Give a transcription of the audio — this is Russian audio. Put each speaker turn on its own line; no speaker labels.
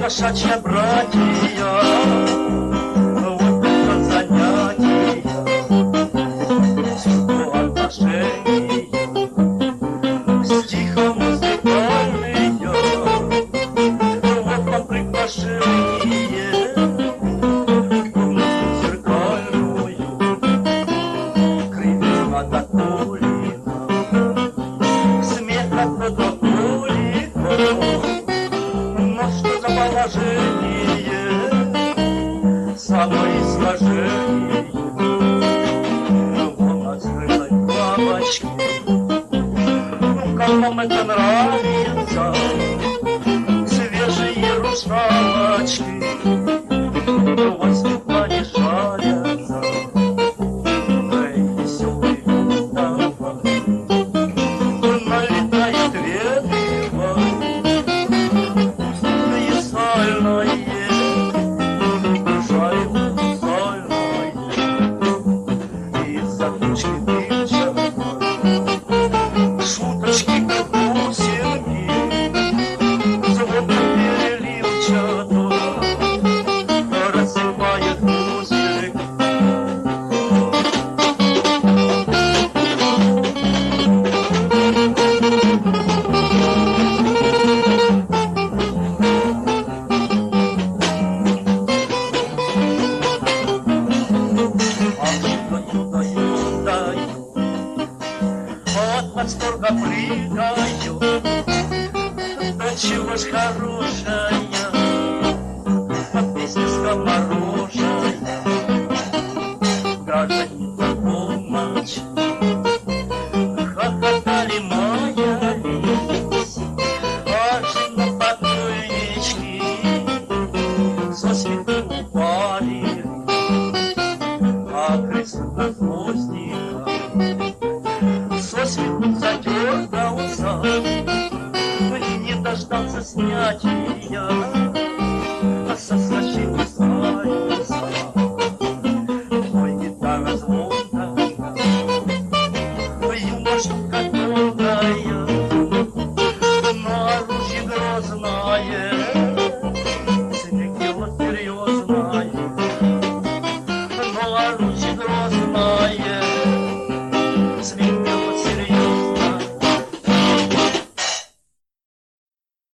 кошачья братья, вот это занятие, судьбу отношений, стихом музыкальные, вот вам приглашение в комнату зеркальную, кривизна до колика, смех от подоколика. Что за положение, самое сложение, вон открытой бабочки. Ну, как вам это нравится, свежие русалочки, у вас светла не жарятся, эй, веселый давай, налетает ветрево. Шуточки как бусинки, звуки переливчато рассыпает музык. От восторга прыгаю, да чего ж хорошая, а песня с комаром.